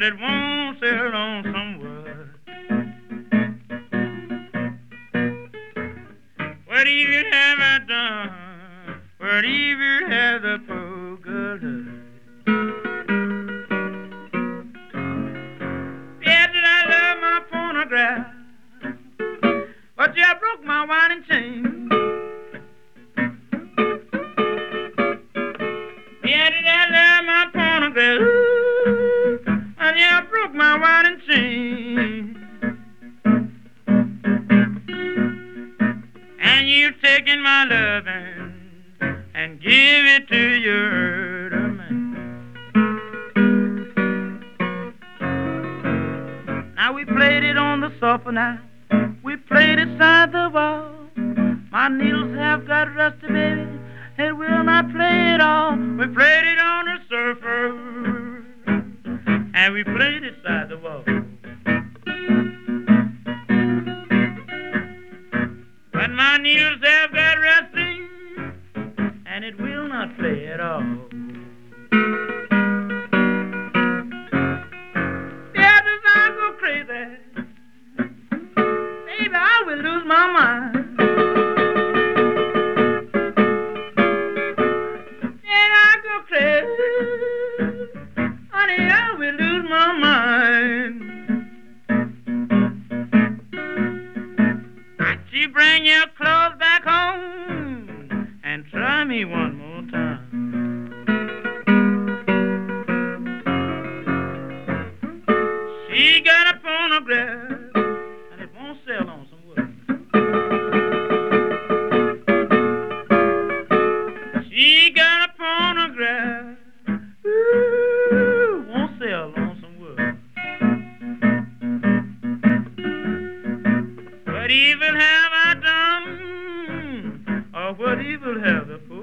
but it won't sell on some wood. What evil have I done? What evil has the poor girl done? Yeah, did I love my phonograph? But you broke my wine and chain. Yeah, did I love my phonograph? And you broke my wine and chain. And you've taken my loving and give it to your other man. Now we played it on the sofa now. We played it side the wall. My needles have got rusty, baby. It will not play it all. We played it on the surfer, and we played it side the wall. But my needles have got rusty, and it will not play at all. Yeah, does I go crazy? Baby, I will lose my mind. Yeah, I go crazy. Honey, I will lose my mind. You bring your clothes back home and try me one more time. She got a phonograph and it won't sell on some wood. She got a phonograph, ooh, won't sell on some wood. What evil have I done? Or what evil have the poor